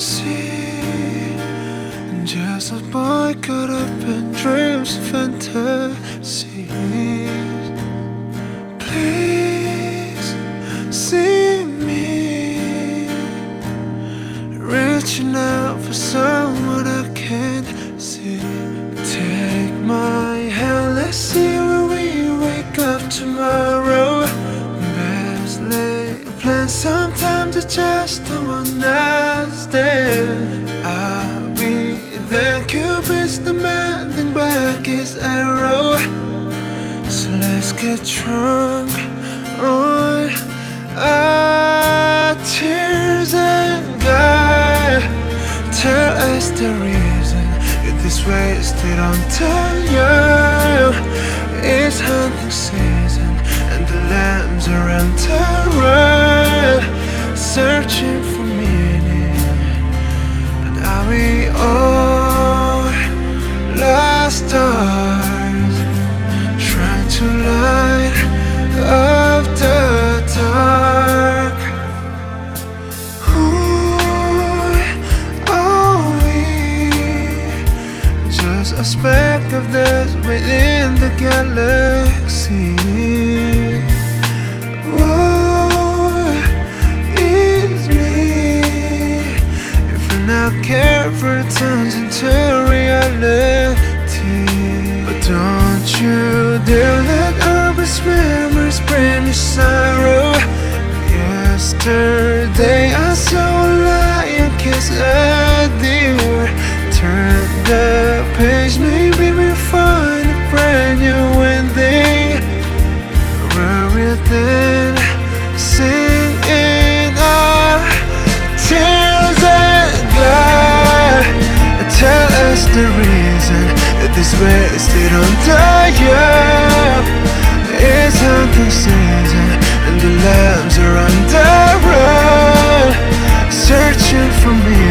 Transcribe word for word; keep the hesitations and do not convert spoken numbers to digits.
see, just a boy caught up in dreams and fantasies. Please see me, reaching out for someone I can't see. Take my hand, let's see where we wake up tomorrow. Best laid plans, sometimes it's just a one night stand. I'll be there, Cupid's demanding back his arrow. So let's get drunk on our tears and God, tell us the reason you're this wasted on time. It's hunting season and the lambs are on terror, searching for meaning. But are we all lost stars, trying to light up the dark? Who are we? Just a speck of dust within the galaxy. What is me if we're not careful, it turns into reality? But don't you dare let urban memories bring you sorrow. Yesterday I saw a lion kiss a deer. Turn the page, maybe we'll find a brand new ending. Rather than singing our tears and God, tell us the reason that this wasted on time. It's hunting season and the lambs are on the run, searching for me.